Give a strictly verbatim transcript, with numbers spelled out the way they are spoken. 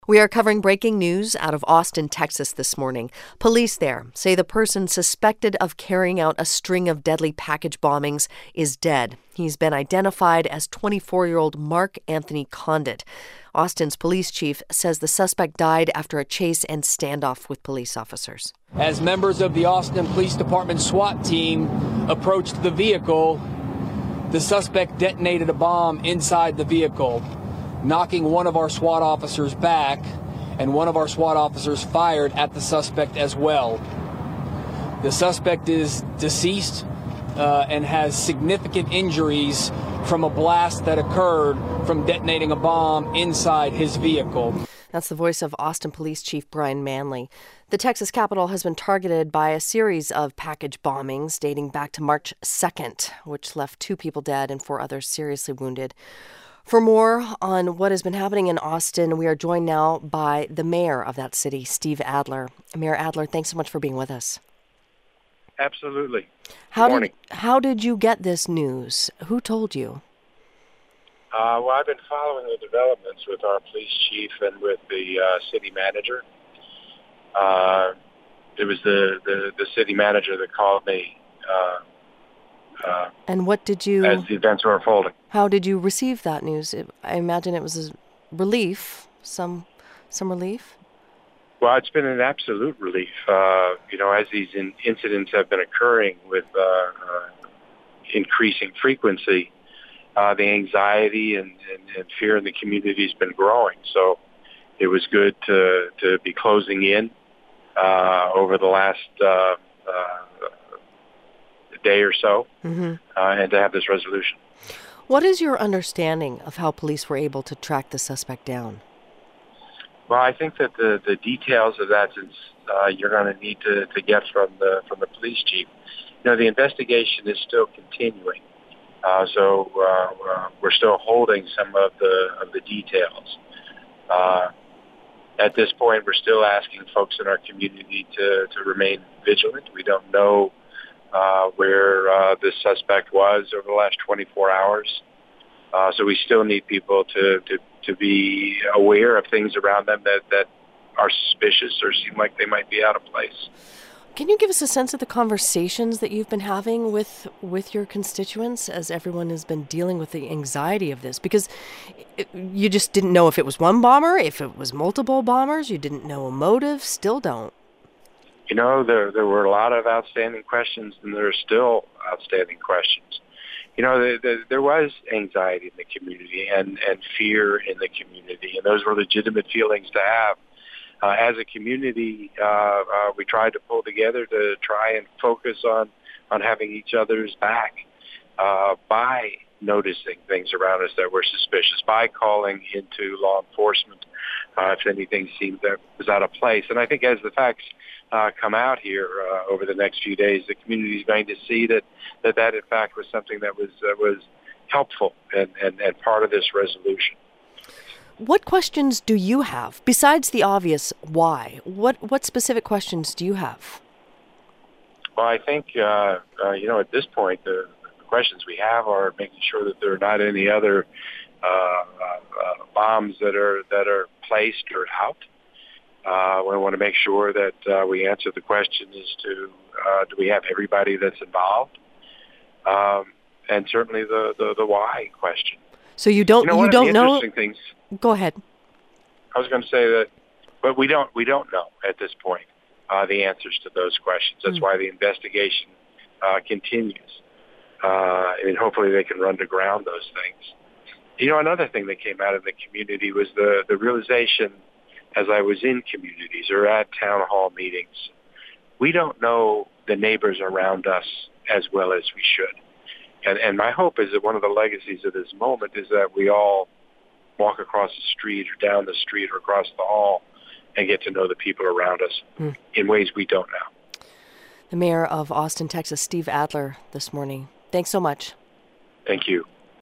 We are covering breaking news out of Austin, Texas this morning. Police there say the person suspected of carrying out a string of deadly package bombings is dead. He's been identified as twenty-four-year-old Mark Anthony Condit. Austin's police chief says the suspect died after a chase and standoff with police officers. As members of the Austin Police Department SWAT team approached the vehicle, the suspect detonated a bomb inside the vehicle, knocking one of our SWAT officers back, and one of our SWAT officers fired at the suspect as well. The suspect is deceased uh, and has significant injuries from a blast that occurred from detonating a bomb inside his vehicle. That's the voice of Austin Police Chief Brian Manley. The Texas Capitol has been targeted by a series of package bombings dating back to March second, which left two people dead and four others seriously wounded. For more on what has been happening in Austin, we are joined now by the mayor of that city, Steve Adler. Mayor Adler, thanks so much for being with us. Absolutely. How Good morning. Did, how did you get this news? Who told you? Uh, well, I've been following the developments with our police chief and with the uh, city manager. Uh, it was the, the, the city manager that called me uh, uh, and what did you... as the events were unfolding. How did you receive that news? It, I imagine it was a relief, some some relief? Well, it's been an absolute relief. Uh, you know, as these in- incidents have been occurring with uh, uh, increasing frequency, uh, the anxiety and, and, and fear in the community has been growing. So it was good to, to be closing in uh, over the last uh, uh, day or so mm-hmm. uh, and to have this resolution. What is your understanding of how police were able to track the suspect down? Well, I think that the, the details of that, since uh, you're going to need to, to get from the from the police chief. You know, the investigation is still continuing, uh, so uh, uh, we're still holding some of the of the details. Uh, at this point, we're still asking folks in our community to, to remain vigilant. We don't know uh, where uh, this suspect was over the last twenty-four hours. Uh, so we still need people to, to, to be aware of things around them that, that are suspicious or seem like they might be out of place. Can you give us a sense of the conversations that you've been having with with your constituents as everyone has been dealing with the anxiety of this? Because it, you just didn't know if it was one bomber, if it was multiple bombers. You didn't know a motive, still don't. You know, there there were a lot of outstanding questions, and there are still outstanding questions. You know, the, the, there was anxiety in the community and, and fear in the community, and those were legitimate feelings to have. Uh, as a community, uh, uh, we tried to pull together to try and focus on, on having each other's back uh, by noticing things around us that were suspicious, by calling into law enforcement uh, if anything seemed that was out of place. And I think as the facts uh, come out here uh, over the next few days, the community is going to see that that, that in fact was something that was uh, was helpful and, and, and part of this resolution. What questions do you have, besides the obvious why? What what specific questions do you have? Well, I think, uh, uh, you know, at this point, the, the questions we have are making sure that there are not any other uh, uh, bombs that are that are placed or out. Uh, we want to make sure that uh, we answer the question as to uh, do we have everybody that's involved? Um, and certainly the, the, the why question. So you don't you know, you one don't of the know. Interesting things, Go ahead. I was going to say that, but we don't we don't know at this point uh, the answers to those questions. That's mm. why the investigation uh, continues, uh, and hopefully they can run to ground those things. You know, another thing that came out of the community was the the realization, as I was in communities or at town hall meetings, we don't know the neighbors around us as well as we should. And, and my hope is that one of the legacies of this moment is that we all walk across the street or down the street or across the hall and get to know the people around us mm. in ways we don't know. The mayor of Austin, Texas, Steve Adler, this morning. Thanks so much. Thank you.